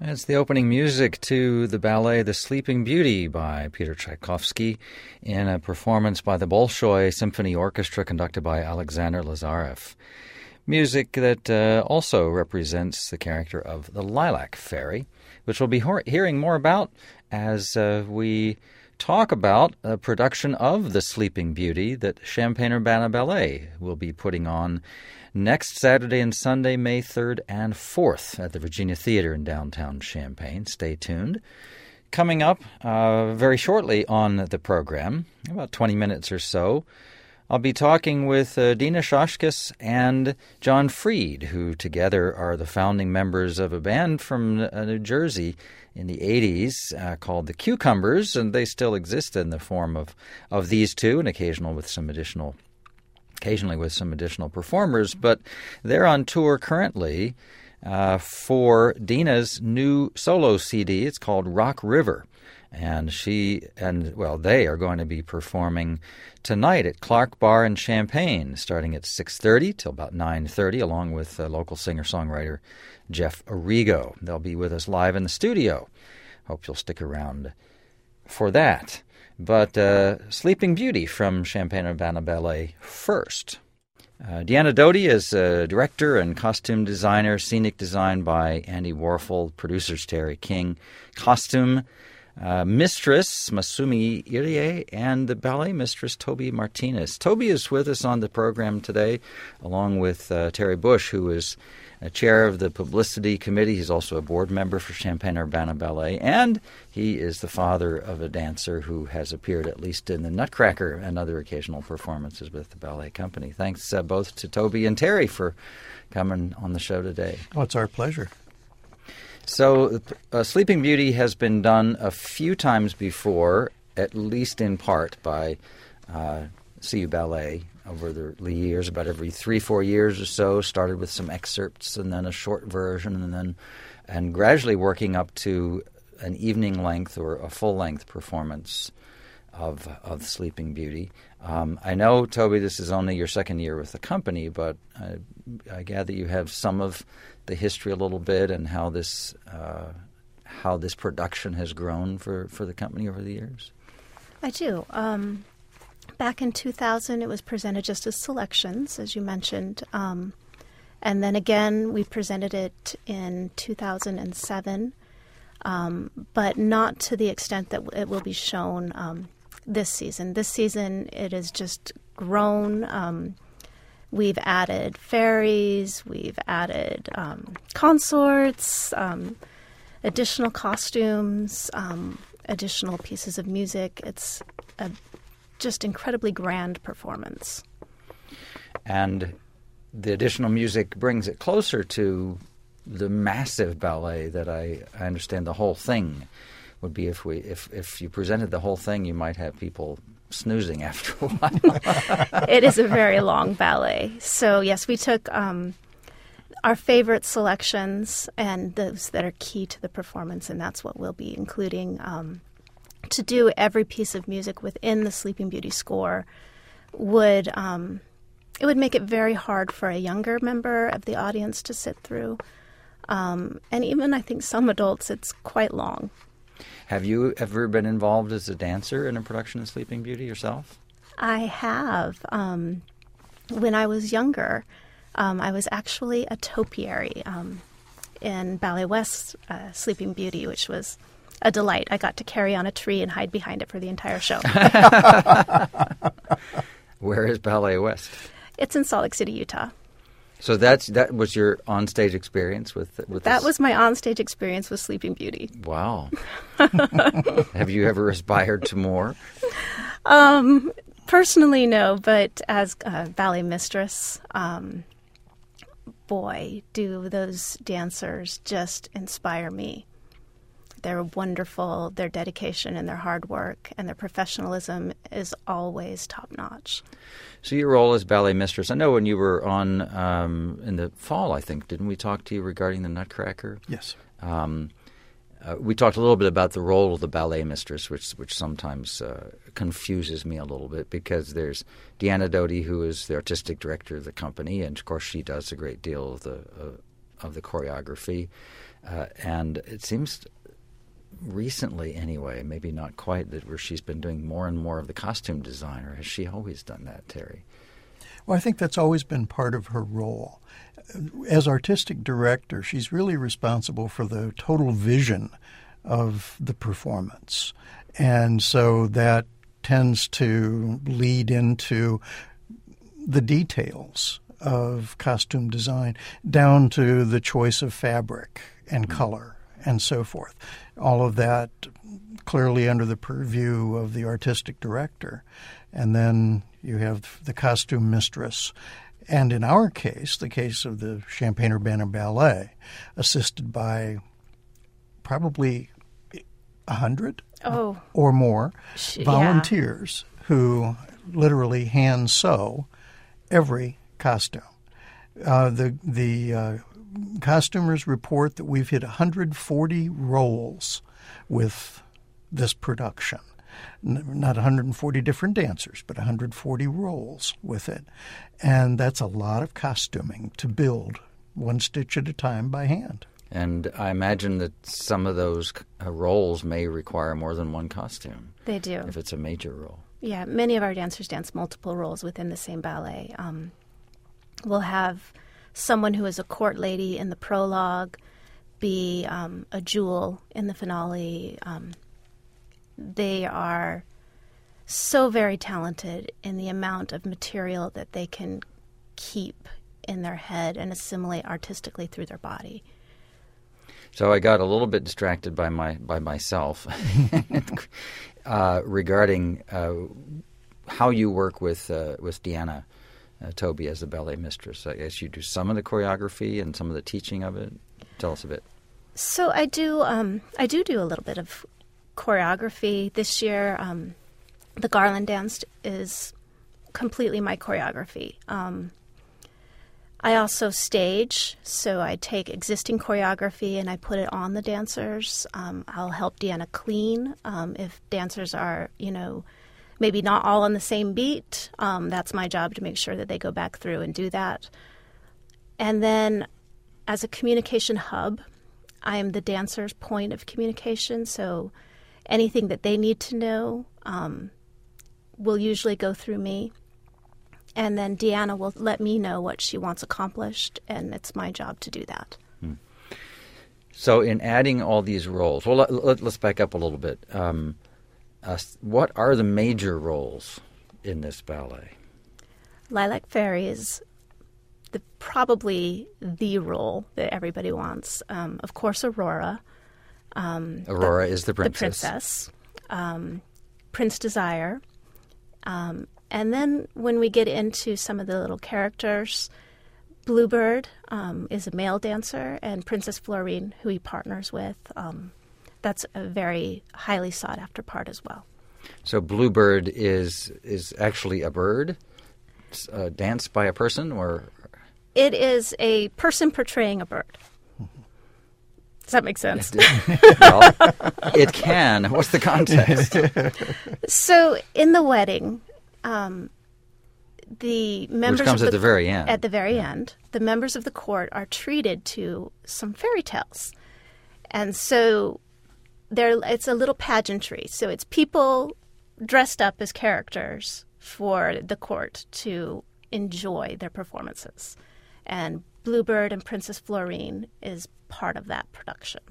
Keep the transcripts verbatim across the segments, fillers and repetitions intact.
It's the opening music to the ballet The Sleeping Beauty by Peter Tchaikovsky in a performance by the Bolshoi Symphony Orchestra conducted by Alexander Lazarev. Music that uh, also represents the character of the Lilac Fairy, which we'll be ho- hearing more about as uh, we talk about a production of The Sleeping Beauty that Champaign-Urbana Ballet will be putting on next Saturday and Sunday, May third and fourth at the Virginia Theater in downtown Champaign. Stay tuned. Coming up uh, very shortly on the program, about twenty minutes or so, I'll be talking with uh, Dina Shoshkis and John Freed, who together are the founding members of a band from uh, New Jersey in the eighties uh, called the Cucumbers, and they still exist in the form of, of these two and occasional with some additional occasionally with some additional performers, but they're on tour currently uh, for Dina's new solo C D. It's called Rock River, and she and, well, they are going to be performing tonight at Clark Bar in Champaign, starting at six thirty till about nine thirty, along with uh, local singer-songwriter Jeff Arrigo. They'll be with us live in the studio. Hope you'll stick around for that. But uh, Sleeping Beauty from Champaign-Urbana Ballet first. Uh, Deanna Doty is a director and costume designer, scenic design by Andy Warfel, producers Terry King, costume uh, mistress Masumi Irie, and the ballet mistress Toby Martinez. Toby is with us on the program today, along with uh, Terry Bush, who is a chair of the publicity committee. He's also a board member for Champaign-Urbana Ballet, and he is the father of a dancer who has appeared at least in the Nutcracker and other occasional performances with the ballet company. Thanks uh, both to Toby and Terry for coming on the show today. Oh, it's our pleasure. So uh, Sleeping Beauty has been done a few times before, at least in part by uh, C U Ballet over the years, about every three, four years or so. Started with some excerpts and then a short version, and then and gradually working up to an evening length or a full length performance of of Sleeping Beauty. Um, I know, Toby, this is only your second year with the company, but I, I gather you have some of the history a little bit and how this uh, how this production has grown for, for the company over the years. I do. Um Back in two thousand, it was presented just as selections, as you mentioned. Um, and then again, we presented it in two thousand seven, um, but not to the extent that it will be shown um, this season. This season, it has just grown. Um, we've added fairies, we've added um, consorts, um, additional costumes, um, additional pieces of music. It's a just incredibly grand performance. And the additional music brings it closer to the massive ballet that I, I understand the whole thing would be. If we if, if you presented the whole thing, you might have people snoozing after a while. It is a very long ballet. So yes, we took um, our favorite selections and those that are key to the performance, and that's what we'll be including. Um, To do every piece of music within the Sleeping Beauty score would um, it would make it very hard for a younger member of the audience to sit through, um, and even I think some adults, it's quite long. Have you ever been involved as a dancer in a production of Sleeping Beauty yourself? I have. Um, when I was younger, um, I was actually a topiary um, in Ballet West's uh, Sleeping Beauty, which was a delight. I got to carry on a tree and hide behind it for the entire show. Where is Ballet West? It's in Salt Lake City, Utah. So that's that was your onstage experience with with that this? was my onstage experience with Sleeping Beauty. Wow. Have you ever aspired to more? Um, personally, no, but as a ballet mistress, um, boy, do those dancers just inspire me. They're wonderful. Their dedication and their hard work and their professionalism is always top-notch. So your role as ballet mistress, I know when you were on um, in the fall, I think, didn't we talk to you regarding the Nutcracker? Yes. Um, uh, we talked a little bit about the role of the ballet mistress, which which sometimes uh, confuses me a little bit because there's Deanna Doty, who is the artistic director of the company, and of course she does a great deal of the uh, of the choreography. Uh, and it seems recently anyway, maybe not quite, that where she's been doing more and more of the costume design, or has she always done that, Terry? Well, I think that's always been part of her role. As artistic director, she's really responsible for the total vision of the performance. And so that tends to lead into the details of costume design, down to the choice of fabric and mm-hmm. color and so forth. All of that clearly under the purview of the artistic director. And then you have the costume mistress. And in our case, the case of the Champaign-Urbana Ballet, assisted by probably a hundred oh. or more Sh- volunteers yeah. who literally hand sew every costume. Uh, the the uh, costumers report that we've hit one hundred forty roles with this production. N- not one hundred forty different dancers, but one hundred forty roles with it. And that's a lot of costuming to build one stitch at a time by hand. And I imagine that some of those uh, roles may require more than one costume. They do. If it's a major role. Yeah, many of our dancers dance multiple roles within the same ballet. Um, we'll have someone who is a court lady in the prologue be um, a jewel in the finale. Um, they are so very talented in the amount of material that they can keep in their head and assimilate artistically through their body. So I got a little bit distracted by my by myself uh, regarding uh, how you work with uh, with Deanna uh, Toby as the ballet mistress. I guess you do some of the choreography and some of the teaching of it. Tell us a bit. So I do um, I do do a little bit of choreography this year. Um, the Garland dance is completely my choreography. Um, I also stage, so I take existing choreography and I put it on the dancers. Um, I'll help Deanna clean um, if dancers are, you know, maybe not all on the same beat. Um, that's my job to make sure that they go back through and do that. And then as a communication hub, I am the dancer's point of communication, so anything that they need to know um, will usually go through me. And then Deanna will let me know what she wants accomplished, and it's my job to do that. Hmm. So in adding all these roles, well, let, let, let's back up a little bit. Um, uh, what are the major roles in this ballet? Lilac Fairy is the, probably the role that everybody wants. Um, of course, Aurora. Um, Aurora the, is the princess. The princess. Um, Prince Desire. Um And then when we get into some of the little characters, Bluebird um, is a male dancer, and Princess Florine, who he partners with, um, that's a very highly sought-after part as well. So Bluebird is is actually a bird uh, danced by a person, or? It is a person portraying a bird. Does that make sense? Well, it can. What's the context? So in the wedding... Um, the members Which comes of at the, the very end. At the very yeah. end, the members of the court are treated to some fairy tales, and so there it's a little pageantry. So it's people dressed up as characters for the court to enjoy their performances, and Bluebird and Princess Florine is part of that production.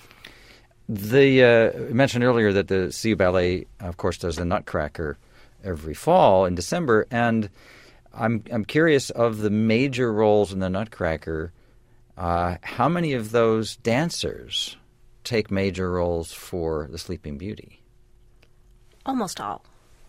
The uh, you mentioned earlier that the C U Ballet, of course, does the Nutcracker every fall in December, and I'm I'm curious, of the major roles in the Nutcracker, uh, how many of those dancers take major roles for the Sleeping Beauty? Almost all.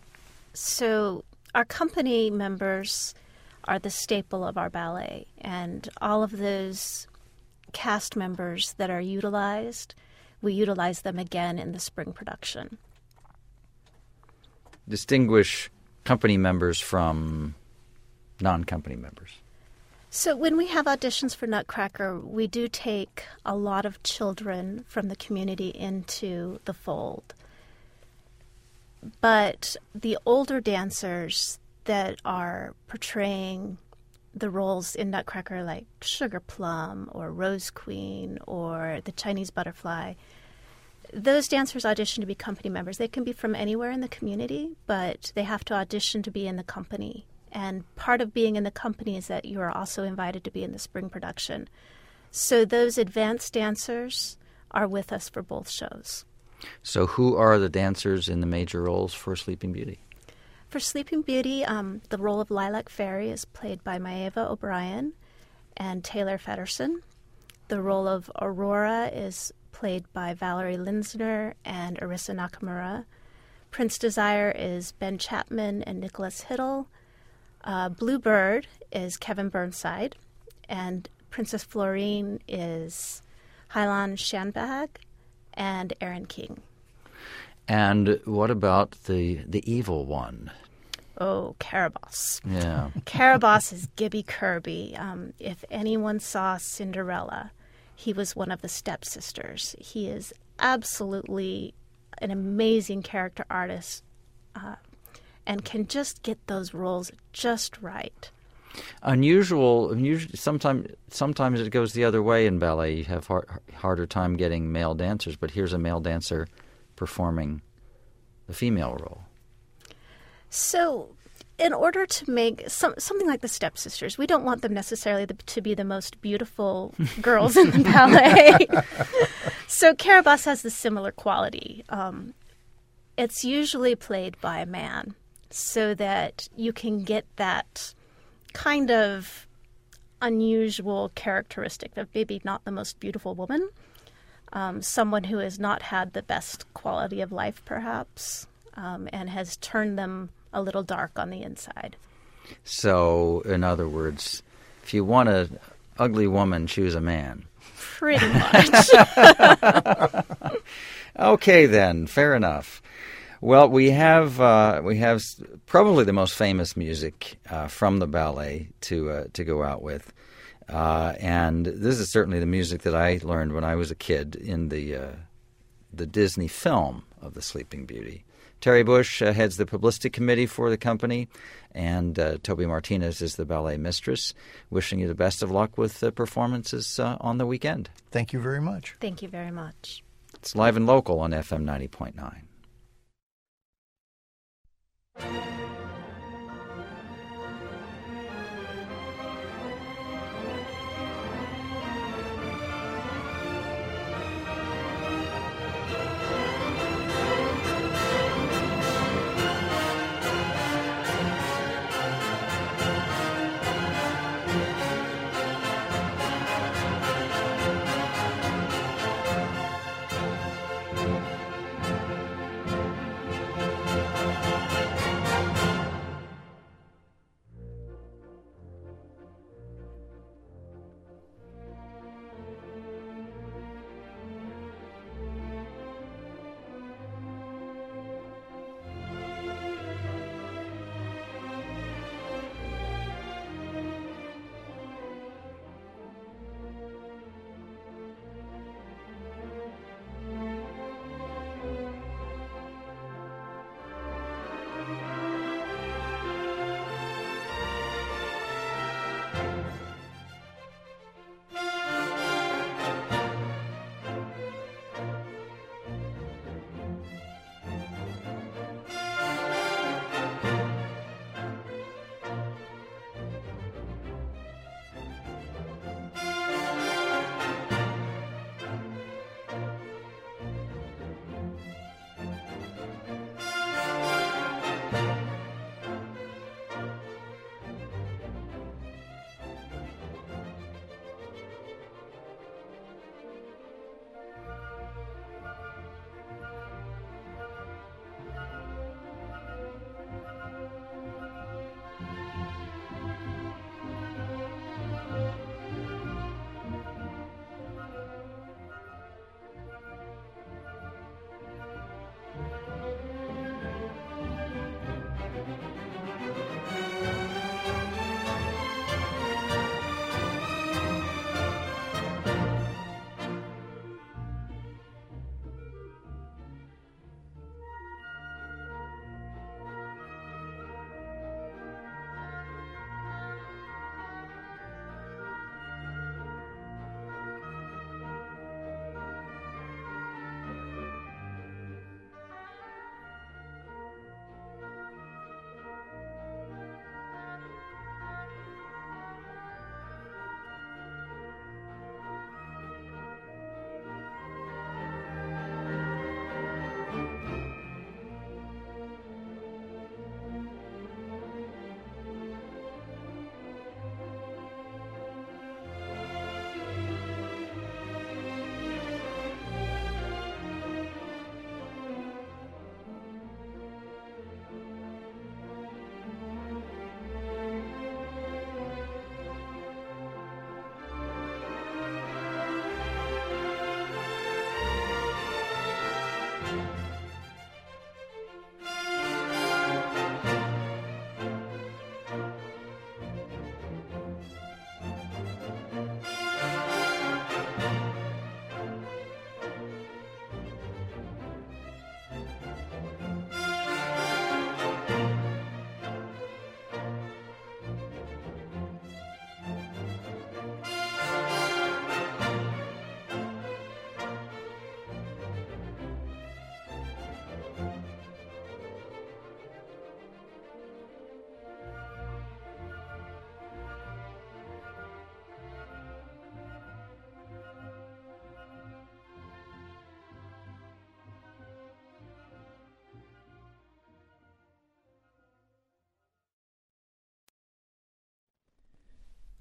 So our company members are the staple of our ballet, and all of those cast members that are utilized, we utilize them again in the spring production. Distinguish company members from non-company members? So when we have auditions for Nutcracker, we do take a lot of children from the community into the fold. But the older dancers that are portraying the roles in Nutcracker like Sugar Plum or Rose Queen or the Chinese Butterfly, those dancers audition to be company members. They can be from anywhere in the community, but they have to audition to be in the company. And part of being in the company is that you are also invited to be in the spring production. So those advanced dancers are with us for both shows. So who are the dancers in the major roles for Sleeping Beauty? For Sleeping Beauty, um, the role of Lilac Fairy is played by Maeva O'Brien and Taylor Fedderson. The role of Aurora is played by Valerie Linsner and Arisa Nakamura. Prince Desire is Ben Chapman and Nicholas Hiddle. Uh, Bluebird is Kevin Burnside. And Princess Florine is Hailan Shanbag and Aaron King. And what about the the evil one? Oh, Caraboss. Yeah. Caraboss is Gibby Kirby. Um, if anyone saw Cinderella, he was one of the stepsisters. He is absolutely an amazing character artist uh, and can just get those roles just right. Unusual. Unusual. Sometimes, sometimes it goes the other way in ballet. You have hard, harder time getting male dancers, but here's a male dancer performing the female role. So, in order to make some, something like the Stepsisters, we don't want them necessarily the, to be the most beautiful girls in the ballet. So, Caraboss has the similar quality. Um, it's usually played by a man, so that you can get that kind of unusual characteristic of maybe not the most beautiful woman, um, someone who has not had the best quality of life, perhaps, um, and has turned them a little dark on the inside. So, in other words, if you want an ugly woman, choose a man. Pretty much. Okay, then. Fair enough. Well, we have uh, we have probably the most famous music uh, from the ballet to uh, to go out with, uh, and this is certainly the music that I learned when I was a kid in the uh, the Disney film of The Sleeping Beauty. Terry Bush uh, heads the publicity committee for the company, and uh, Toby Martinez is the ballet mistress. Wishing you the best of luck with the performances uh, on the weekend. Thank you very much. Thank you very much. It's live and local on F M ninety point nine.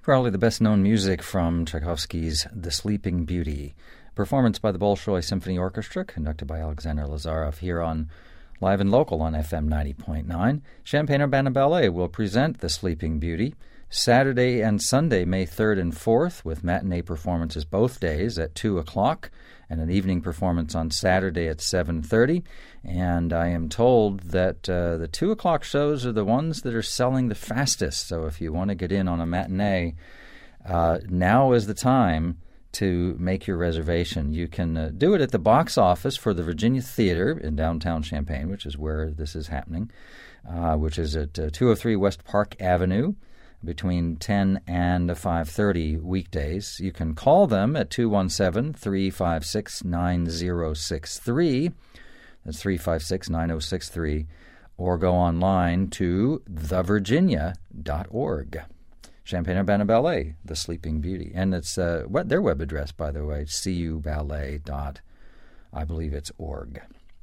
Probably the best-known music from Tchaikovsky's The Sleeping Beauty, performance by the Bolshoi Symphony Orchestra, conducted by Alexander Lazarev here on Live and Local on F M ninety point nine. Champaign-Urbana Ballet will present The Sleeping Beauty Saturday and Sunday, May third and fourth, with matinee performances both days at two o'clock and an evening performance on Saturday at seven thirty. And I am told that uh, the two o'clock shows are the ones that are selling the fastest. So if you want to get in on a matinee, uh, now is the time to make your reservation. You can uh, do it at the box office for the Virginia Theater in downtown Champaign, which is where this is happening, uh, which is at uh, two oh three West Park Avenue, between ten and five thirty weekdays. You can call them at two one seven, three five six, nine oh six three. That's three five six, nine oh six three. Or go online to the virginia dot org. Champaign-Urbana Ballet, The Sleeping Beauty. And it's uh, what their web address, by the way, c u ballet dot, I believe it's org.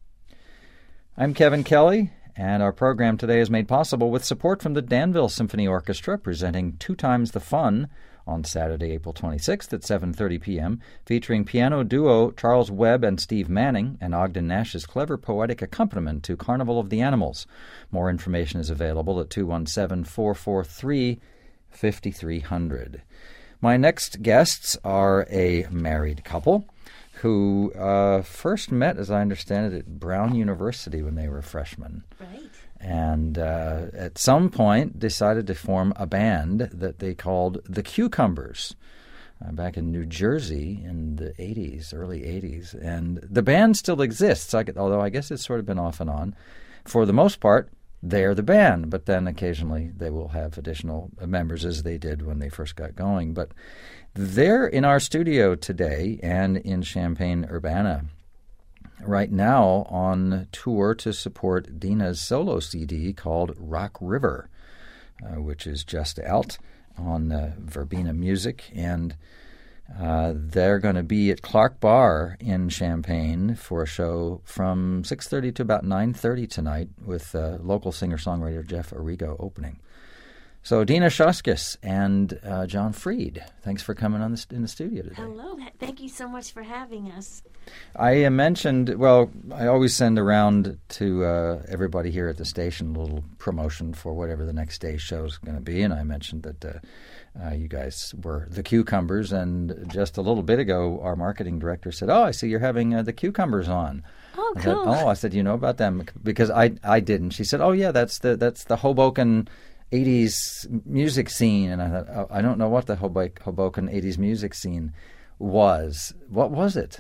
I'm Kevin Kelly. And our program today is made possible with support from the Danville Symphony Orchestra, presenting Two Times the Fun on Saturday, April twenty-sixth at seven thirty p.m., featuring piano duo Charles Webb and Steve Manning and Ogden Nash's clever poetic accompaniment to Carnival of the Animals. More information is available at two one seven, four four three, five three zero zero. My next guests are a married couple who uh, first met, as I understand it, at Brown University when they were freshmen. Right. And uh, at some point decided to form a band that they called the Cucumbers uh, back in New Jersey in the eighties, early eighties. And the band still exists, I could, although I guess it's sort of been off and on. For the most part, they're the band, but then occasionally they will have additional members as they did when they first got going. But they're in our studio today and in Champaign-Urbana right now on tour to support Dina's solo C D called Rock River, uh, which is just out on uh, Verbena Music. And uh, they're going to be at Clark Bar in Champaign for a show from six thirty to about nine thirty tonight with uh, local singer-songwriter Jeff Arrigo opening. So Dina Shoskis and uh, John Freed, thanks for coming on the, in the studio today. Hello. Thank you so much for having us. I uh, mentioned, well, I always send around to uh, everybody here at the station a little promotion for whatever the next day's show is going to be, and I mentioned that uh, uh, you guys were the Cucumbers, and just a little bit ago our marketing director said, oh, I see you're having uh, the Cucumbers on. Oh, I cool. Said, oh, I said, you know about them? Because I I didn't. She said, oh, yeah, that's the that's the Hoboken eighties music scene. And I thought, oh, I don't know what the Hoboken eighties music scene was. What was it?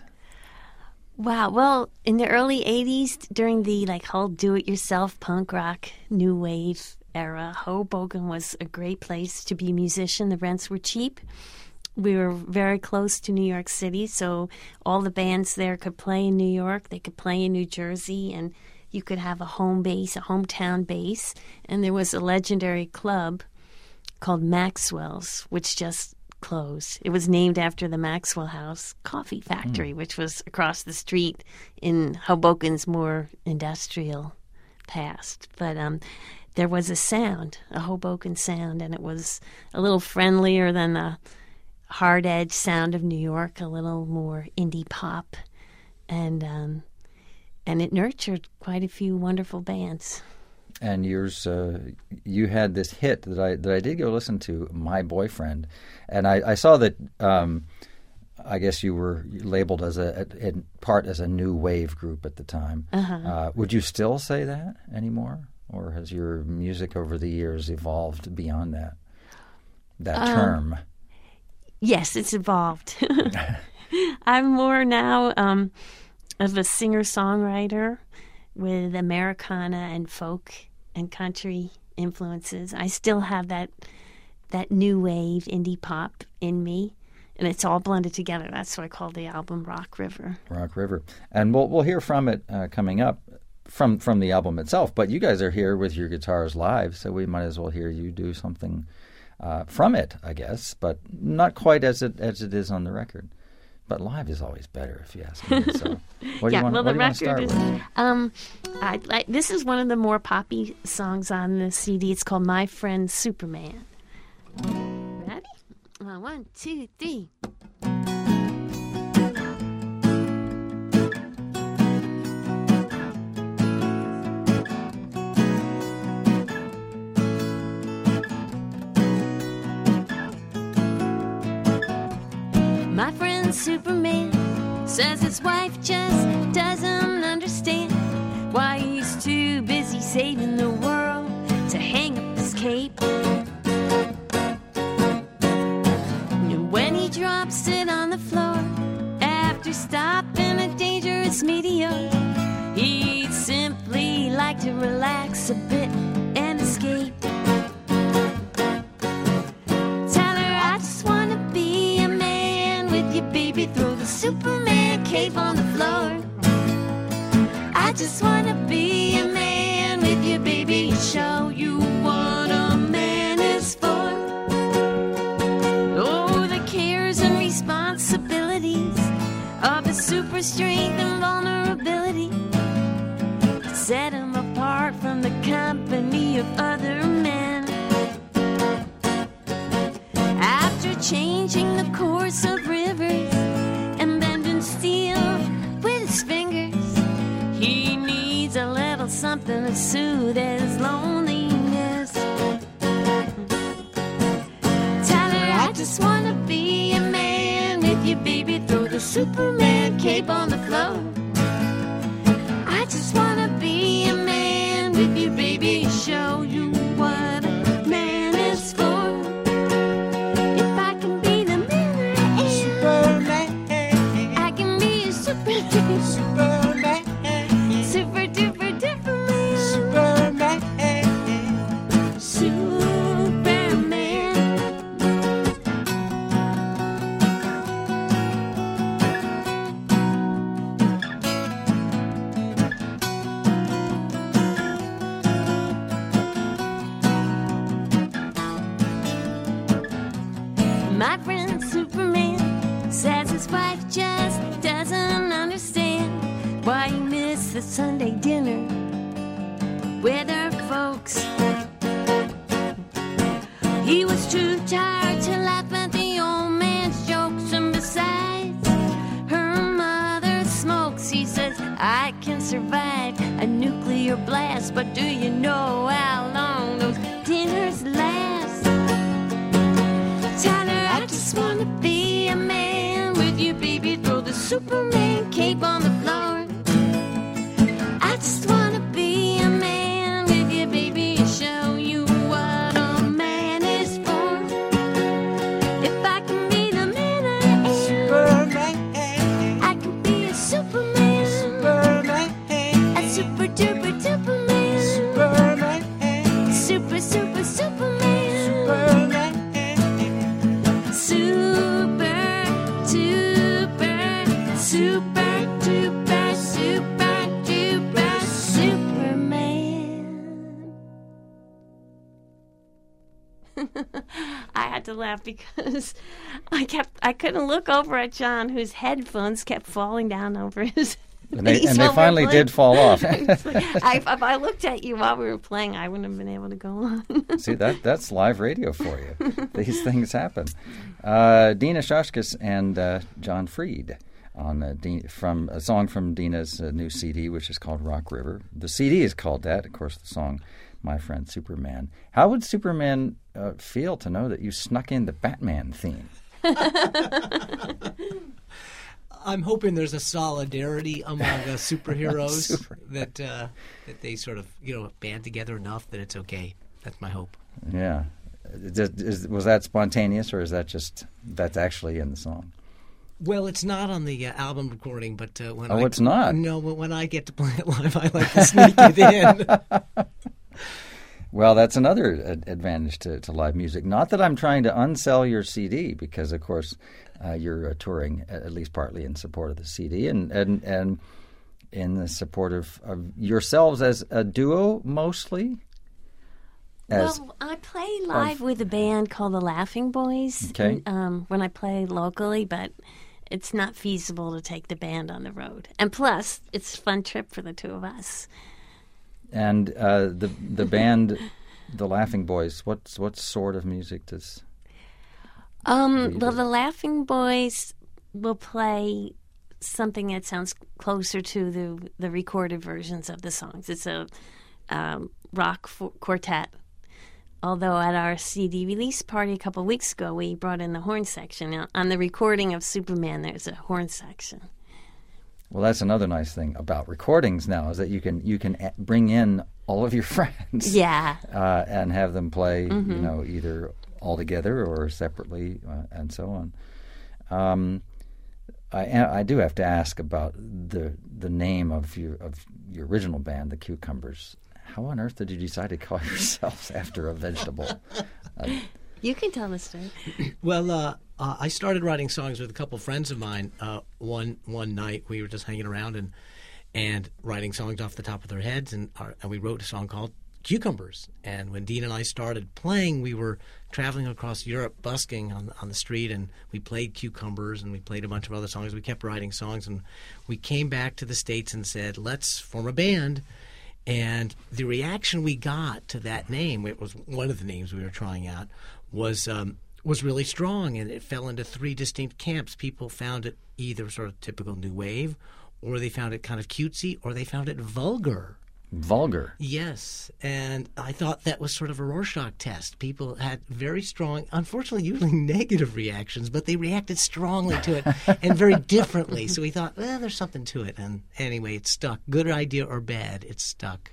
Wow. Well, in the early eighties, during the like whole do-it-yourself punk rock new wave era, Hoboken was a great place to be a musician. The rents were cheap. We were very close to New York City, so all the bands there could play in New York. They could play in New Jersey, and you could have a home base, a hometown base. And there was a legendary club called Maxwell's, which just closed. It was named after the Maxwell House Coffee Factory, mm. which was across the street in Hoboken's more industrial past. But um, there was a sound, a Hoboken sound, and it was a little friendlier than the hard-edged sound of New York, a little more indie pop. And um, and it nurtured quite a few wonderful bands. And yours, uh, you had this hit that I that I did go listen to, My Boyfriend, and I, I saw that. Um, I guess you were labeled as a, a, a part as a new wave group at the time. Uh-huh. Uh, would you still say that anymore, or has your music over the years evolved beyond that that um, term? Yes, it's evolved. I'm more now um, of a singer-songwriter with Americana and folk and country influences. I still have that that new wave indie pop in me, and it's all blended together. That's why I call the album Rock River. Rock River. And we'll we'll hear from it uh, coming up from from the album itself. But you guys are here with your guitars live, so we might as well hear you do something uh, from it, I guess, but not quite as it as it is on the record. But live is always better, if you ask me. So, what do yeah, you want, well, what the do you want to start record is. with? Um, I, I, this is one of the more poppy songs on the C D. It's called "My Friend Superman." Ready? on, one, two, three. My friend Superman says his wife just doesn't understand why he's too busy saving the world to hang up his cape. And when he drops it on the floor after stopping a dangerous meteor, he'd simply like to relax a bit and escape. Throw the Superman cape on the floor. I just wanna be a man with you, baby, show you what a man is for. Oh, the cares and responsibilities of his super strength and vulnerability set him apart from the company of other men. After changing the course of rivers and bending steel with his fingers, he needs a little something to soothe his loneliness. Tyler, I just wanna be a man with you, baby, throw the Superman cape on the floor. I just wanna be a man with you, baby, show you what a man is for. Superman, super duper duper man, Superman, Superman. My friend Superman says his wife just doesn't understand why he missed the Sunday dinner with her folks. He was too tired to laugh at the old man's jokes, and besides, her mother smokes. He says, I can survive a nuclear blast, but do you know how long those dinners last? Tyler, I just wanna be a man with you, baby, throw the Superman cape on the floor. I just wanna be a man with you, baby, and show you what a man is for. If I can be the man I am, Superman, I can be a Superman, Superman, a super duper duper man, Superman, super super Superman, Superman, super duper, super duper, super duper Superman. I had to laugh because I kept I couldn't look over at John, whose headphones kept falling down over his And they, face and they while we were finally playing. did fall off. It's like, I, if I looked at you while we were playing, I wouldn't have been able to go on. See, that that's live radio for you. These things happen. Uh, Dina Shashkis and uh, John Freed on uh, Di- from a song from Dina's uh, new C D, which is called Rock River. The C D is called that. Of course, the song My Friend Superman. How would Superman uh, feel to know that you snuck in the Batman theme? I'm hoping there's a solidarity among uh, superheroes Super. that uh, that they sort of you know band together enough that it's okay. That's my hope. Yeah. Is, is, was that spontaneous, or is that just that's actually in the song? Well, it's not on the uh, album recording, but uh, when Oh, I, it's not? No, but when I get to play it live, I like to sneak it in. Well, that's another ad- advantage to, to live music. Not that I'm trying to unsell your C D, because, of course, uh, you're uh, touring at, at least partly in support of the C D and and, and in the support of, of yourselves as a duo, mostly. As, Well, I play live with a band called the Laughing Boys. Okay. Um, when I play locally, but it's not feasible to take the band on the road. And plus, it's a fun trip for the two of us. and uh, the the band, the Laughing Boys. What what sort of music does? Um, well, the Laughing Boys will play something that sounds closer to the the recorded versions of the songs. It's a um, rock for- quartet. Although at our C D release party a couple of weeks ago, we brought in the horn section. Now, on the recording of Superman, there's a horn section. Well, that's another nice thing about recordings now is that you can you can bring in all of your friends, yeah, uh, and have them play, mm-hmm. you know, either all together or separately, uh, and so on. Um, I I do have to ask about the the name of your of your original band, the Cucumbers. How on earth did you decide to call yourselves after a vegetable? Uh, you can tell the story. Well, uh, uh, I started writing songs with a couple friends of mine. Uh, one one night we were just hanging around and and writing songs off the top of their heads, and, our, and we wrote a song called Cucumbers. And when Dean and I started playing, we were traveling across Europe, busking on on the street, and we played Cucumbers, and we played a bunch of other songs. We kept writing songs, and we came back to the States and said, let's form a band. And the reaction we got to that name, it was one of the names we were trying out, was um, was really strong, and it fell into three distinct camps. People found it either sort of typical new wave, or they found it kind of cutesy, or they found it vulgar. Vulgar. Yes, and I thought that was sort of a Rorschach test. People had very strong, unfortunately usually negative reactions, but they reacted strongly to it and very differently. So we thought, well, there's something to it. And anyway, it stuck. Good idea or bad, it stuck.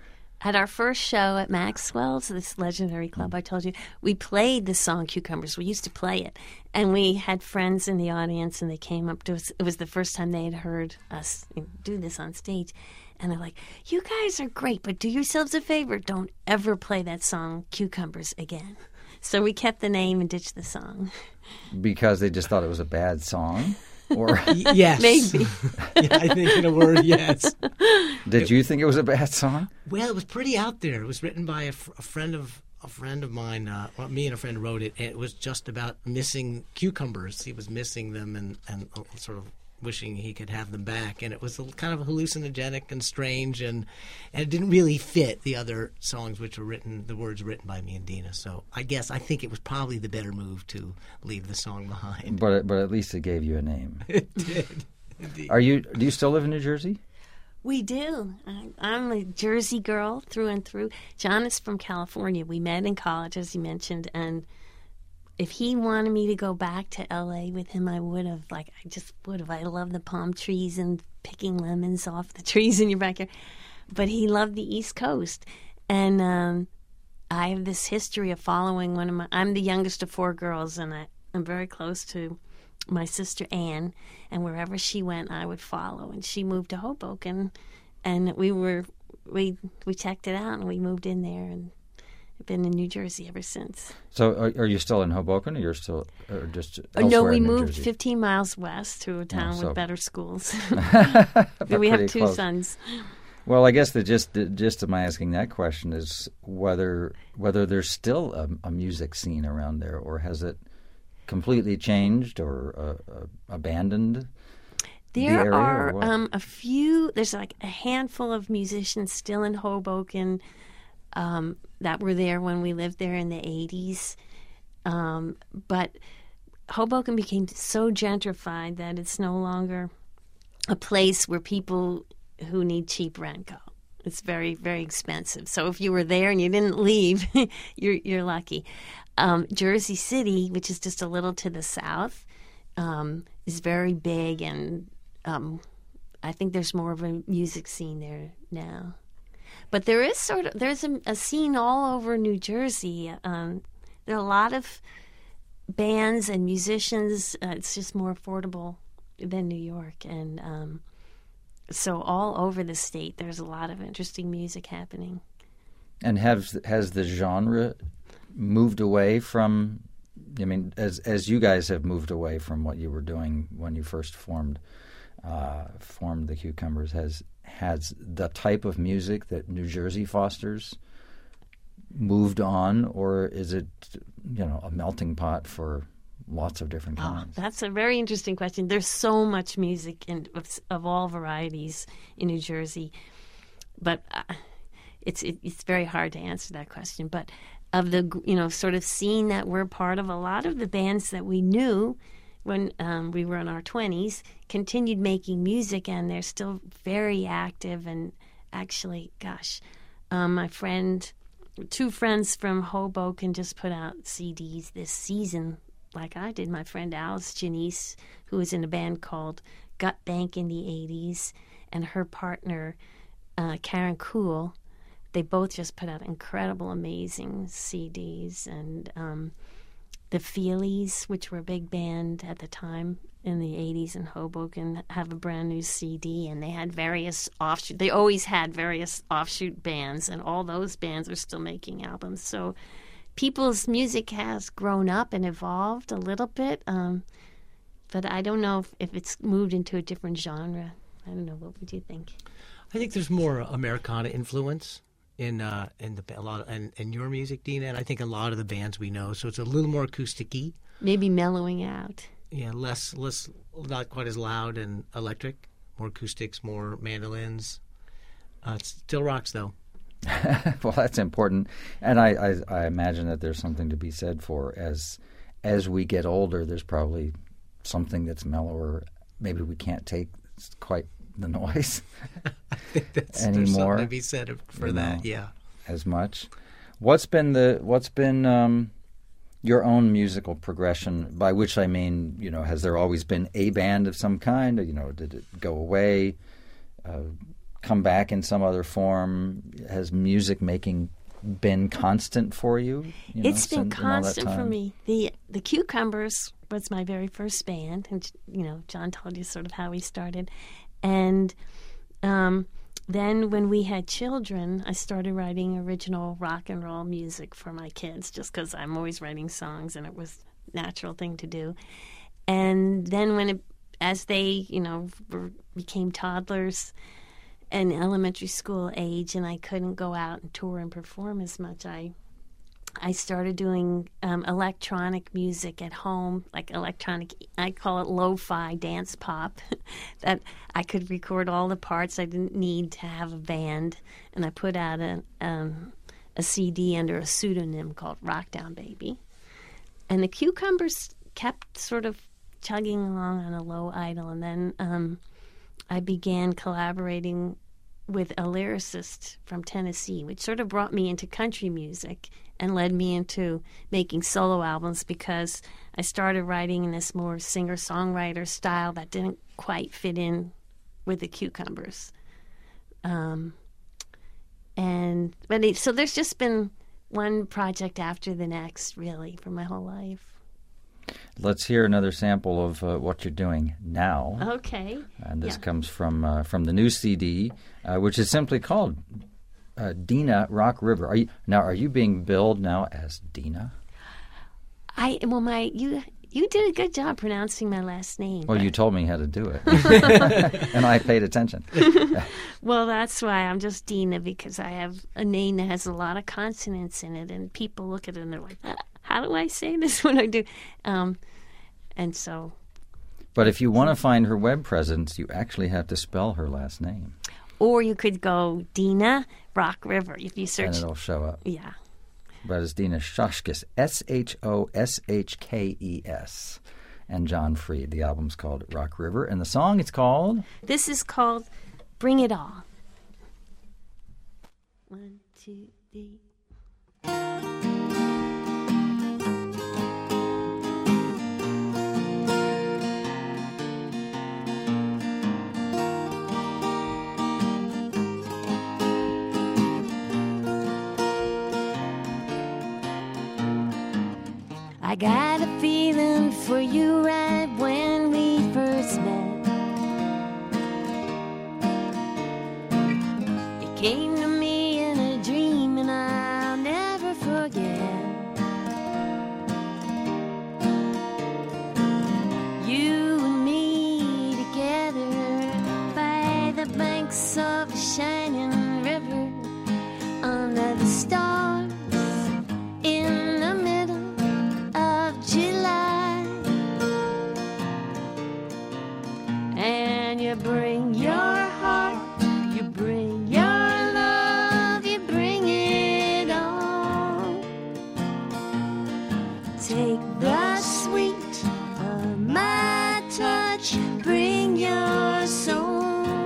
At our first show at Maxwell's, this legendary club I told you, we played the song Cucumbers. We used to play it. And we had friends in the audience, and they came up to us. It was the first time they had heard us do this on stage. And they're like, you guys are great, but do yourselves a favor. Don't ever play that song, Cucumbers, again. So we kept the name and ditched the song. Because they just thought it was a bad song? Or y- Yes. Maybe. Yeah, I think in a word, yes. Did you think it was a bad song? Well, it was pretty out there. It was written by a, fr- a friend of a friend of mine. Uh, well, me and a friend wrote it, and it was just about missing cucumbers. He was missing them and, and uh, sort of wishing he could have them back, and it was a, kind of hallucinogenic and strange, and, and it didn't really fit the other songs which were written, the words written by me and Dina. So I guess I think it was probably the better move to leave the song behind. But but at least it gave you a name. It did. Indeed. Are you? Do you still live in New Jersey? We do. I, I'm a Jersey girl through and through. John is from California. We met in college, as you mentioned, and if he wanted me to go back to L A with him, I would have. Like, I just would have. I love the palm trees and picking lemons off the trees in your backyard. But he loved the East Coast. And um, I have this history of following one of my... I'm the youngest of four girls, and I, I'm very close to my sister Anne. And wherever she went, I would follow. And she moved to Hoboken, and we were... We, we checked it out, and we moved in there, and I've been in New Jersey ever since. So are, are you still in Hoboken, or you're still or just elsewhere No, we in New moved Jersey? fifteen miles west to a town so- with better schools. But we have pretty two close. sons. Well, I guess the gist, the gist of my asking that question is whether whether there's still a, a music scene around there, or has it completely changed or uh, uh, abandoned the There area, or are what? um, a few, there's like a handful of musicians still in Hoboken um, that were there when we lived there in the eighties. Um, but Hoboken became so gentrified that it's no longer a place where people who need cheap rent go. It's very, very expensive. So if you were there and you didn't leave, you're you're lucky. Um, Jersey City, which is just a little to the south, um, is very big, and um, I think there's more of a music scene there now. But there is sort of there's a, a scene all over New Jersey. Um, there are a lot of bands and musicians. Uh, it's just more affordable than New York, and um, so all over the state, there's a lot of interesting music happening. And has has the genre moved away from? I mean, as as you guys have moved away from what you were doing when you first formed uh, formed the Cucumbers, has has the type of music that New Jersey fosters moved on, or is it, you know, a melting pot for lots of different Oh, kinds? that's a very interesting question. There's so much music in, of, of all varieties in New Jersey, but uh, it's it, it's very hard to answer that question. But of the, you know, sort of scene that we're part of. A lot of the bands that we knew when um, we were in our twenties continued making music, and they're still very active. And actually, gosh, um, my friend, two friends from Hoboken just put out C Ds this season, like I did. My friend Alice Janice, who was in a band called Gut Bank in the eighties, and her partner, uh, Karen Kuhl, they both just put out incredible, amazing C Ds. And um, the Feelies, which were a big band at the time in the eighties in Hoboken, have a brand new C D, and they had various offshoot. They always had various offshoot bands, and all those bands are still making albums. So people's music has grown up and evolved a little bit, um, but I don't know if, if it's moved into a different genre. I don't know. What would you think? I think there's more Americana influence in uh, in the a lot of, in, in your music, Dina, and I think a lot of the bands we know. So it's a little more acoustic-y. Maybe mellowing out. Yeah, less less not quite as loud and electric. More acoustics, more mandolins. Uh, it still rocks though. Well, that's important, and I, I I imagine that there's something to be said for as as we get older. There's probably something that's mellower. Maybe we can't take quite the noise I think that's, anymore. There's something to be said for you that. know, Yeah. as much. What's been the what's been um, your own musical progression? By which I mean, you know, has there always been a band of some kind? Or, you know, did it go away? Uh, come back in some other form? Has music making been constant for you? you know, It's been since, in all that constant for time? me. The the Cucumbers was my very first band, and you know, John told you sort of how we started, and um, then when we had children, I started writing original rock and roll music for my kids, just because I'm always writing songs, and it was a natural thing to do. And then when it, as they, you know, were, became toddlers and elementary school age, and I couldn't go out and tour and perform as much, I I started doing um, electronic music at home, like electronic, I call it lo-fi dance pop, that I could record all the parts. I didn't need to have a band, and I put out a, um, a C D under a pseudonym called Rockdown Baby. And the Cucumbers kept sort of chugging along on a low idle, and then um, I began collaborating with a lyricist from Tennessee, which sort of brought me into country music and led me into making solo albums, because I started writing in this more singer-songwriter style that didn't quite fit in with the Cucumbers. Um, and but it, so there's just been one project after the next, really, for my whole life. Let's hear another sample of uh, what you're doing now. Okay. And this Yeah. comes from uh, from the new C D, uh, which is simply called uh, Dina Rock River. Are you now? Are you being billed now as Dina? I well, my you you did a good job pronouncing my last name. Well, but- you told me how to do it, and I paid attention. Well, that's why I'm just Dina, because I have a name that has a lot of consonants in it, and people look at it and they're like, "Ah, how do I say this when I do?" Um, and so, But if you want to find her web presence, you actually have to spell her last name, or you could go Dina Rock River if you and search. it'll show up. Yeah. But it's Dina Shoshkes, S H O S H K E S, and John Freed. The album's called Rock River, and the song it's called. This is called Bring It All. One, two, three. I got a feeling for you right when we first met. You came to me in a dream and I'll never forget. You and me together by the banks of a shining river, under the stars in the middle of July. And you bring your heart, you bring your love, you bring it on. touch, bring your soul.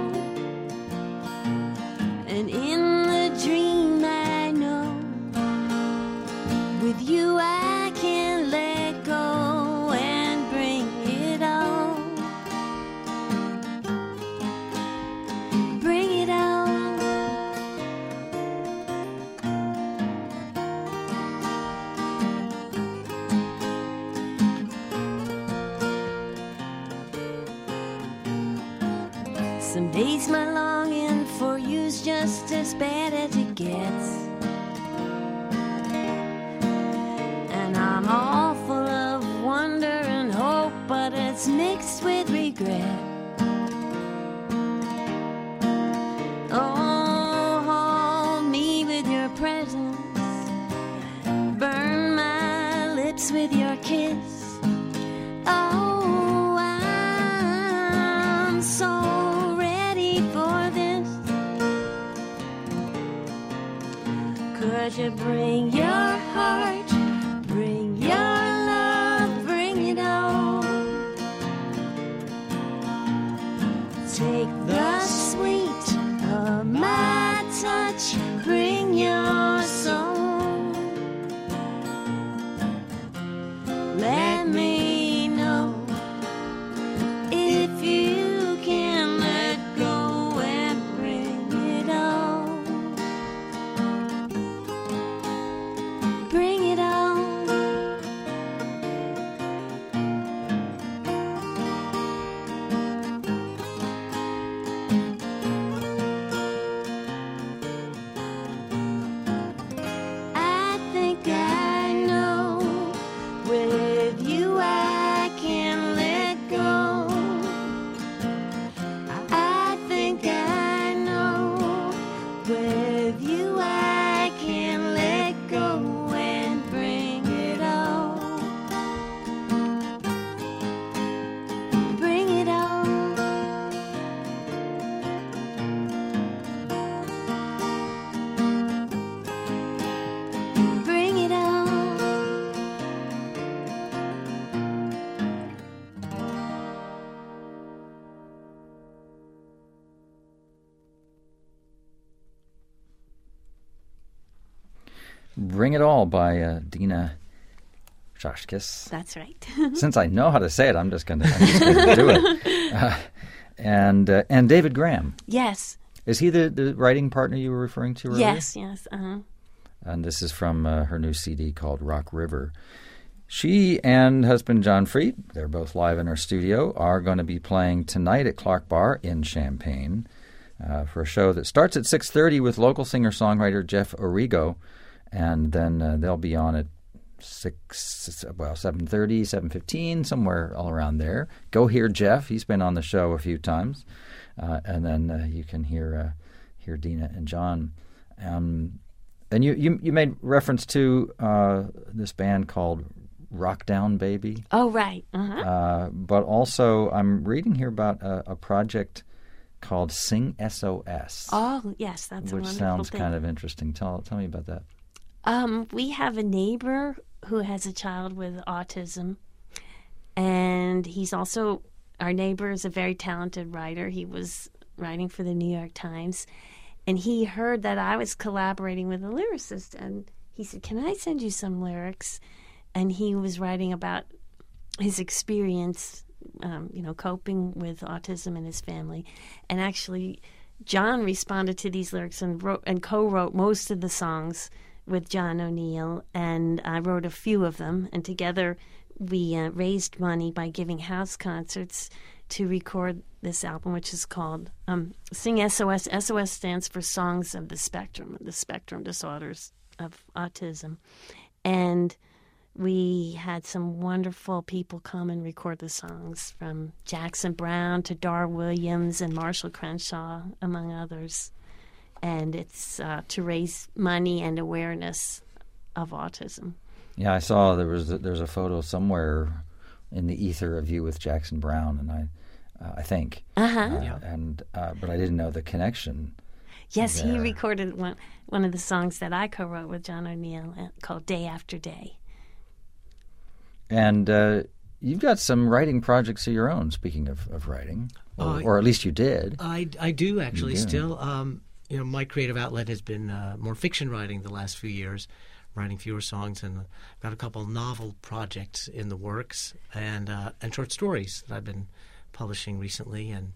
And in the dream I know, with you I can let go and bring it on. Bring it on. Some days my longing for you's just as bad as it gets, and I'm all full of wonder and hope, but it's mixed with regret. Oh, hold me with your presence, burn my lips with your kiss. Oh, I'm so ready for this. Could you bring your heart, bring your love, bring it on. Take the sweet of my touch, bring your soul. Let me know if you can let go and bring it on. Bring it on. I think I know, with you I can let go. I think I know, with you I can let go and bring it on. Bring it on. Bring it on. Bring It All by uh, Dina Shashkis. That's right. Since I know how to say it, I'm just going to do it. Uh, and uh, and David Graham. Yes. Is he the, the writing partner you were referring to earlier? Yes, yes. Uh-huh. And this is from uh, her new C D called Rock River. She and husband John Freed, they're both live in her studio, are going to be playing tonight at Clark Bar in Champaign uh, for a show that starts at six thirty with local singer-songwriter Jeff Origo, and then uh, they'll be on at six, well, seven thirty, seven fifteen, somewhere all around there. Go hear Jeff. He's been on the show a few times. Uh, and then uh, you can hear uh, hear Dina and John. Um, and you, you, you made reference to uh, this band called Rock Down Baby. Oh, right. Uh-huh. Uh, but also I'm reading here about a, a project called Sing S O S. Oh, yes, that's a which wonderful sounds thing. kind of interesting. Tell tell me about that. Um, we have a neighbor who has a child with autism, and he's also, our neighbor is a very talented writer. He was writing for the New York Times, and he heard that I was collaborating with a lyricist, and he said, can I send you some lyrics? And he was writing about his experience, um, you know, coping with autism in his family. And actually, John responded to these lyrics and wrote and co-wrote most of the songs with John O'Neill, and I wrote a few of them. And together, we uh, raised money by giving house concerts to record this album, which is called um, Sing S O S. S O S stands for Songs of the Spectrum, the spectrum disorders of autism. And we had some wonderful people come and record the songs, from Jackson Browne to Dar Williams and Marshall Crenshaw, among others. And it's uh, to raise money and awareness of autism. Yeah, I saw there was a, there's a photo somewhere in the ether of you with Jackson Browne, and I uh, I think. Uh-huh. Uh, Yeah. And uh, but I didn't know the connection. Yes, he there. recorded one one of the songs that I co-wrote with John O'Neill uh, called Day After Day. And uh, you've got some writing projects of your own, speaking of, of writing, or, Uh, or at least you did. I, I do actually You do. still. Um, you know, my creative outlet has been uh, more fiction writing the last few years, writing fewer songs, and I've got a couple novel projects in the works, and uh, and short stories that I've been publishing recently, and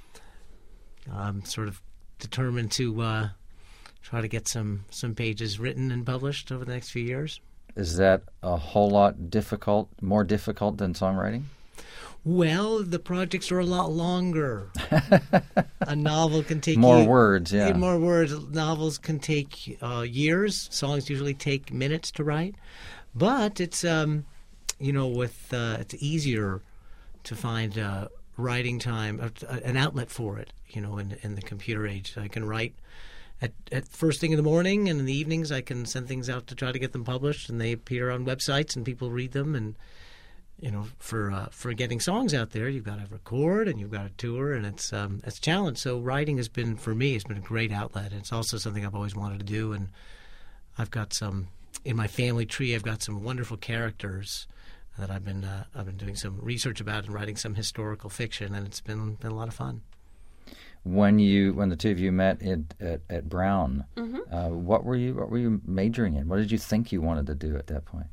I'm sort of determined to uh, try to get some, some pages written and published over the next few years. Is that a whole lot difficult, more difficult than songwriting? Well, the projects are a lot longer. A novel can take More you- words, yeah. More words. Novels can take uh, years. Songs usually take minutes to write. But it's, um, you know, with uh, it's easier to find uh, writing time, uh, an outlet for it, you know, in, in the computer age. I can write at, at first thing in the morning, and in the evenings I can send things out to try to get them published, and they appear on websites and people read them. And you know, for uh, for getting songs out there, you've got to record and you've got to tour, and it's um, it's a challenge. So writing has been, for me, it's been a great outlet. It's also something I've always wanted to do, and I've got some in my family tree. I've got some wonderful characters that I've been uh, I've been doing some research about and writing some historical fiction, and it's been been a lot of fun. When you when the two of you met at at, at Brown, Mm-hmm. uh, what were you what were you majoring in? What did you think you wanted to do at that point?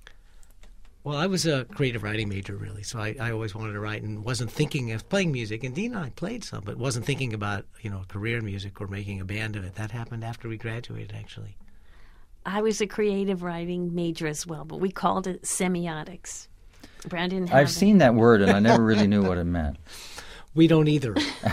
Well, I was a creative writing major, really, so I, I always wanted to write and wasn't thinking of playing music. And Dean and I played some, but wasn't thinking about, you know, career music or making a band of it. That happened after we graduated, actually. I was a creative writing major as well, but we called it semiotics. Brandon, have I've it. seen that word, and I never really knew what it meant. We don't either.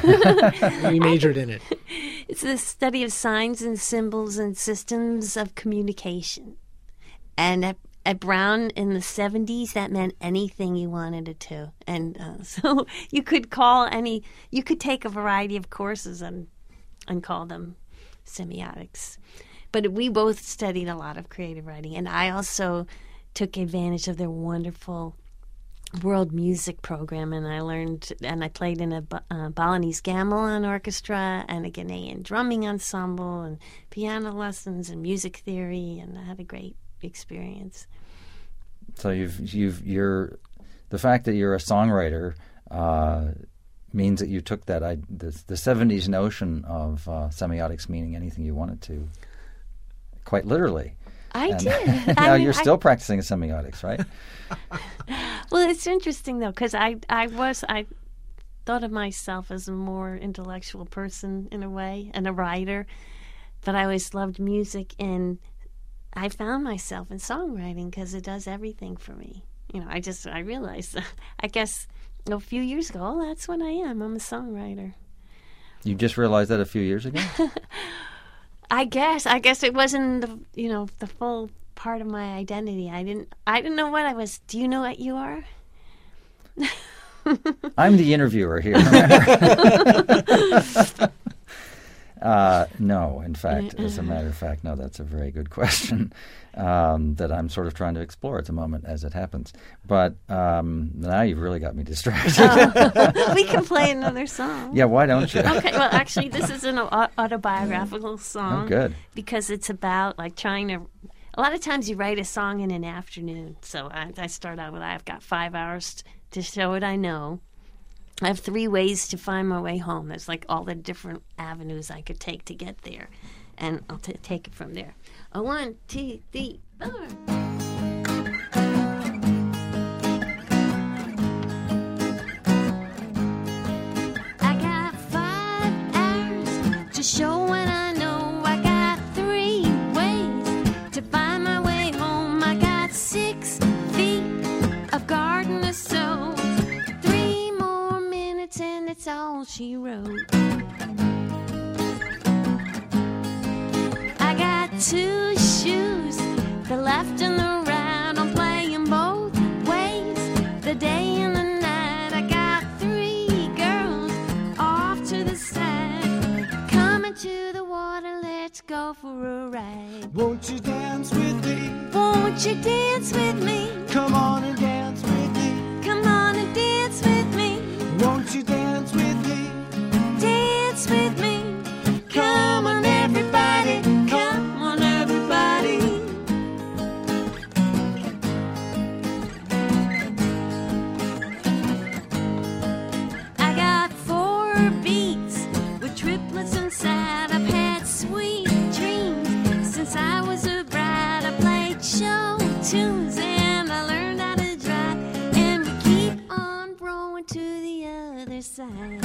We majored in it. It's the study of signs and symbols and systems of communication. And at, at Brown in the seventies, that meant anything you wanted it to. And uh, so you could call any, you could take a variety of courses and and call them semiotics. But we both studied a lot of creative writing. And I also took advantage of their wonderful world music program, and I learned, and I played in a uh, Balinese gamelan orchestra and a Ghanaian drumming ensemble and piano lessons and music theory, and I had a great experience. So you've you've you're the fact that you're a songwriter uh, means that you took that I, the the seventies notion of uh, semiotics meaning anything you wanted to quite literally. I And did. now I mean, you're I- still practicing semiotics, right? Well, it's interesting though, because I I was I thought of myself as a more intellectual person in a way and a writer, but I always loved music, and I found myself in songwriting because it does everything for me. You know, I just I realized I guess a few years ago, oh, that's what I am. I'm a songwriter. You just realized that a few years ago? I guess. I guess it wasn't the you know the full part of my identity. I didn't. I didn't know what I was. Do you know what you are? I'm the interviewer here. uh, no, in fact, as a matter of fact, no, that's a very good question um, that I'm sort of trying to explore at the moment as it happens. But um, now you've really got me distracted. Oh, we can play another song. Yeah, why don't you? Okay, well, actually, this is an au- autobiographical song. Oh, good. Because it's about, like, trying to... A lot of times you write a song in an afternoon. So I, I start out with, I've got five hours to show what I know. I have three ways to find my way home. There's, like, all the different avenues I could take to get there. And I'll t- take it from there. A one, two, three, four. I got five hours to show what I know. I got three ways to find my way home. I got six feet of garden to sow. Three more minutes and that's all she wrote. I got two shoes, the left and the right. I'm playing both ways, the day and the night. I got three girls off to the side, coming to the water. Let's go for a ride. Won't you dance with me? Won't you dance with me? Come on and dance with me. Come on and dance with me. Won't you dance with me? Dance with me. Come on, everybody. Come on, everybody. side.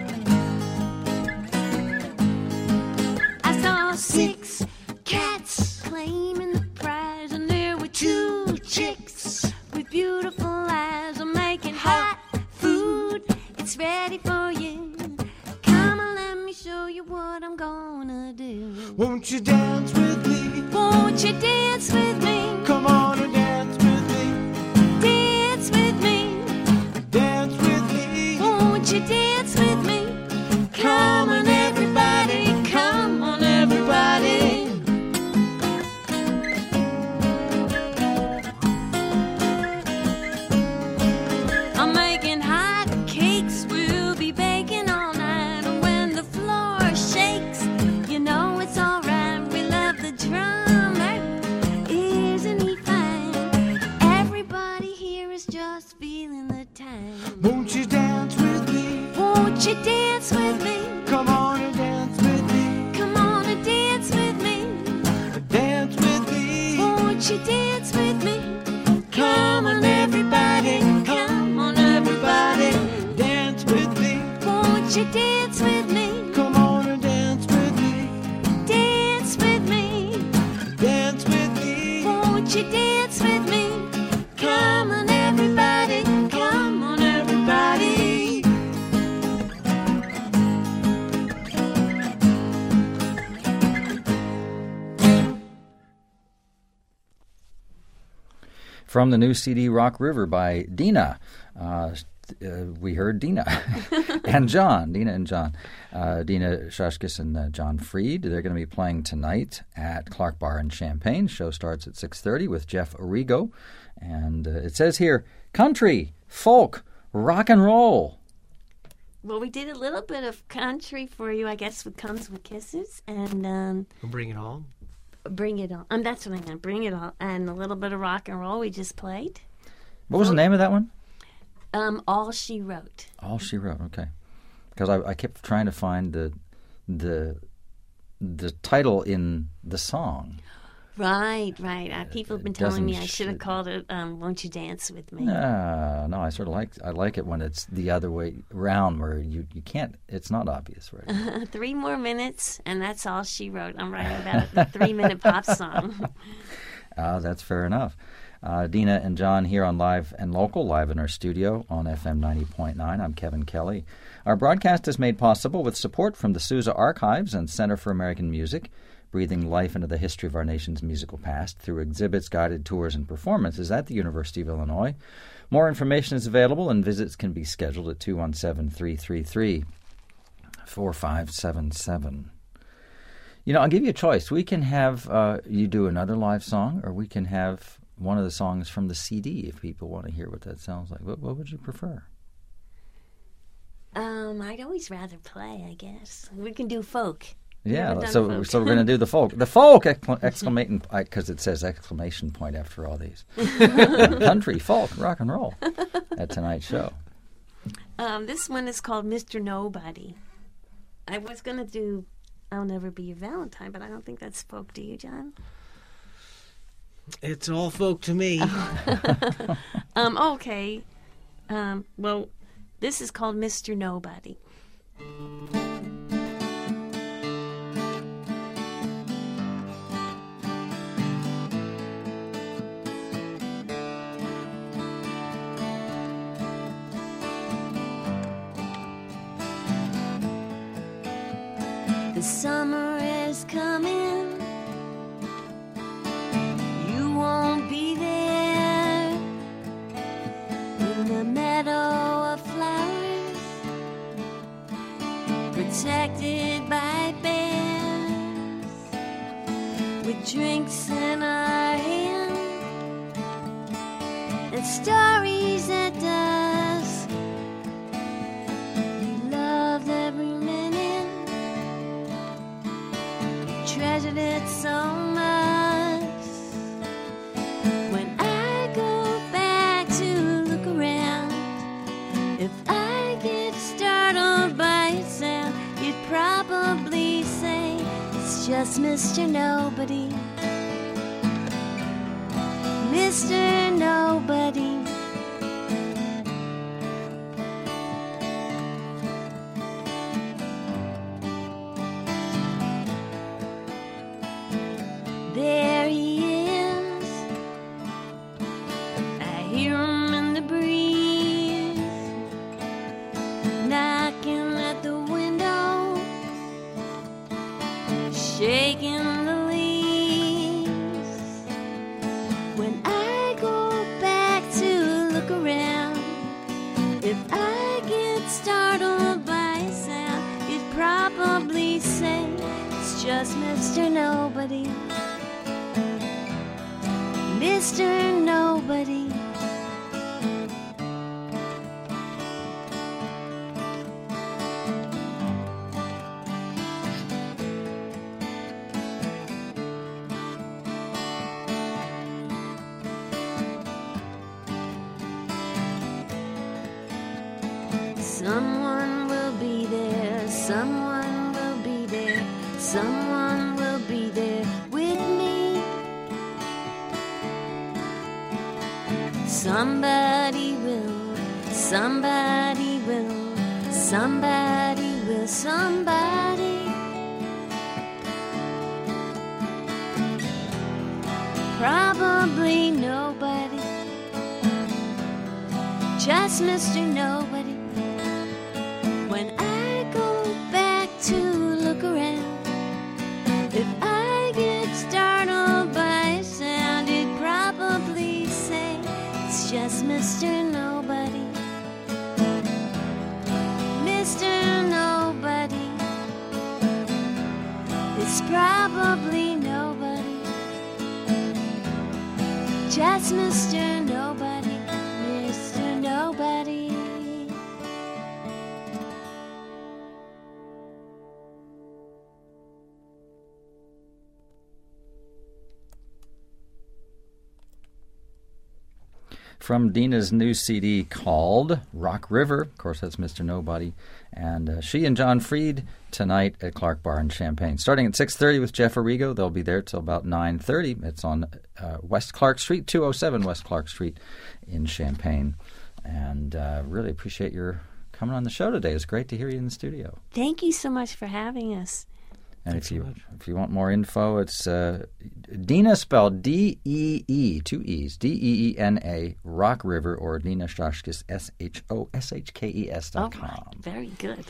I saw six cats claiming the prize, and there were two chicks with beautiful eyes. I'm making hot food, it's ready for you. Come on, let me show you what I'm gonna do. Won't you dance with me? Won't you dance with me? Come on and dance with me. Dance with me. Dance with me. Won't you dance with me? Come on, everybody. Come on, everybody. I'm making hot cakes. We'll be baking all night. And when the floor shakes, you know it's alright. We love the drummer. Isn't he fine? Everybody here is just feeling the time. Won't you dance with me? Won't you dance with me? Come on and dance with me. Come on and dance with me. Dance with me. Won't you dance with me? Come on, everybody. Come on, everybody. Dance with me. Won't you dance with me? Come on and dance with me. Dance with me. Dance with me. Won't you dance with me? Come on, everybody. Come on, everybody. From the new C D Rock River by Dina. Uh, uh, we heard Dina and John. Dina and John. Uh, Dina Shashkis and uh, John Freed. They're going to be playing tonight at Clark Bar in Champaign. Show starts at six thirty with Jeff Origo. And uh, it says here, country, folk, rock and roll. Well, we did a little bit of country for you, I guess, what comes with kisses, and um, We'll bring it all. bring it on. Um, that's what I'm going to bring it on, and a little bit of rock and roll we just played. What was the name of that one? Um, All She Wrote. All She Wrote. Okay, because I, I kept trying to find the the the title in the song. Right, right. Uh, people have been it telling me I doesn't should have sh- called it um, Won't You Dance With Me? Uh, no, I sort of like I like it when it's the other way around, where you, you can't. It's not obvious, right? Three more minutes, and that's all she wrote. I'm writing about a three-minute pop song. Uh, that's fair enough. Uh, Dina and John here on Live and Local, live in our studio on F M ninety point nine. I'm Kevin Kelly. Our broadcast is made possible with support from the Sousa Archives and Center for American Music, breathing life into the history of our nation's musical past through exhibits, guided tours, and performances at the University of Illinois. More information is available, and visits can be scheduled at two one seven, three three three, four five seven seven. You know, I'll give you a choice. We can have uh, you do another live song, or we can have one of the songs from the C D if people want to hear what that sounds like. What, what would you prefer? Um, I'd always rather play, I guess. We can do folk. Yeah, haven't done so folk. so we're going to do the folk. The folk, excla- exclamation, because it says exclamation point after all these. Country, folk, rock and roll at tonight's show. Um, this one is called Mister Nobody. I was going to do I'll Never Be Your Valentine, but I don't think that's folk. Do you, John? It's all folk to me. Um, okay. Um, well, this is called Mister Nobody. The summer is coming. You won't be there in the meadow of flowers, protected by bears, with drinks in our hand and stories at dusk. You loved every minute, treasured it so much. When I go back to look around, if I get startled by a sound, you'd probably say it's just Mister Nobody. Mister Nobody. just Mister Nobody. Mister Nobody. Someone will be there, someone will be there, someone will be there with me. Somebody will, somebody will, somebody will, somebody. Probably nobody, just Mister Nobody. When I go back to look around, if I get startled by a sound, it'd probably say it's just Mister Nobody. Mister Nobody. It's probably nobody. Just Mister Nobody. Mister Nobody. From Dina's new C D called Rock River. Of course, that's Mister Nobody. And uh, she and John Freed tonight at Clark Bar in Champaign. Starting at six thirty with Jeff Arrigo. They'll be there till about nine thirty. It's on uh, West Clark Street, two oh seven West Clark Street in Champaign. And uh, really appreciate your coming on the show today. It's great to hear you in the studio. Thank you so much for having us. And Thanks if you so much. if you want more info, it's uh, Dina spelled D E E, two E's, D E E N A, Rock River, or Dina Shoshkes, S H O S H K E S All dot com. right. Very good.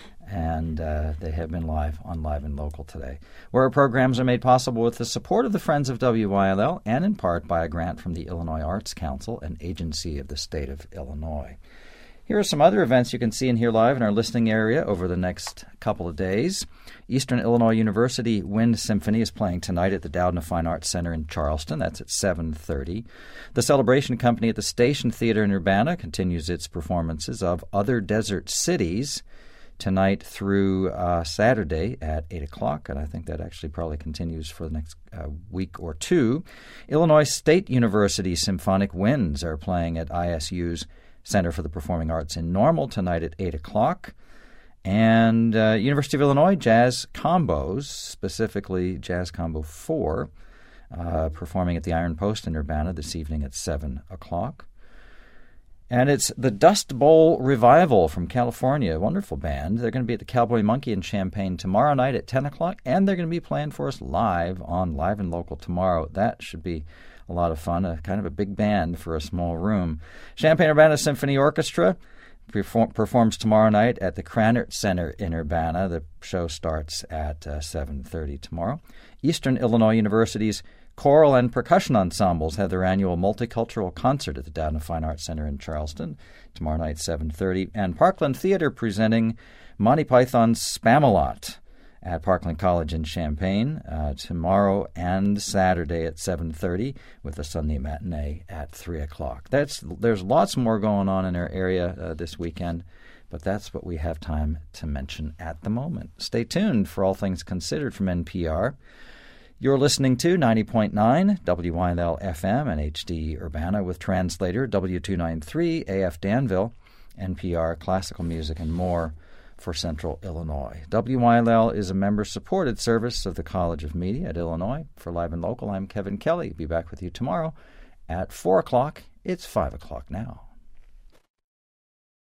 And uh, they have been live on Live and Local today, where our programs are made possible with the support of the Friends of W Y L L and in part by a grant from the Illinois Arts Council, an agency of the state of Illinois. Here are some other events you can see and hear live in our listening area over the next couple of days. Eastern Illinois University Wind Symphony is playing tonight at the Doudna Fine Arts Center in Charleston. That's at seven thirty. The Celebration Company at the Station Theater in Urbana continues its performances of Other Desert Cities tonight through uh, Saturday at eight o'clock, and I think that actually probably continues for the next uh, week or two. Illinois State University Symphonic Winds are playing at I S U's Center for the Performing Arts in Normal tonight at eight o'clock. And uh, University of Illinois Jazz Combos, specifically Jazz Combo four, uh, performing at the Iron Post in Urbana this evening at seven o'clock. And it's the Dust Bowl Revival from California, a wonderful band. They're going to be at the Cowboy Monkey in Champaign tomorrow night at ten o'clock, and they're going to be playing for us live on Live and Local tomorrow. That should be a lot of fun, a kind of a big band for a small room. Champaign-Urbana Symphony Orchestra perform, performs tomorrow night at the Krannert Center in Urbana. The show starts at uh, seven thirty tomorrow. Eastern Illinois University's choral and percussion ensembles have their annual multicultural concert at the Doudna Fine Arts Center in Charleston tomorrow night, seven thirty. And Parkland Theater presenting Monty Python's Spamalot at Parkland College in Champaign uh, tomorrow and Saturday at seven thirty with a Sunday matinee at three o'clock. That's, there's lots more going on in our area uh, this weekend, but that's what we have time to mention at the moment. Stay tuned for All Things Considered from N P R. You're listening to ninety point nine W Y L L F M and H D Urbana with translator W two ninety-three A F Danville, N P R, classical music, and more for Central Illinois. W Y L L is a member-supported service of the College of Media at Illinois. For Live and Local, I'm Kevin Kelly. Be back with you tomorrow at four o'clock. It's five o'clock now.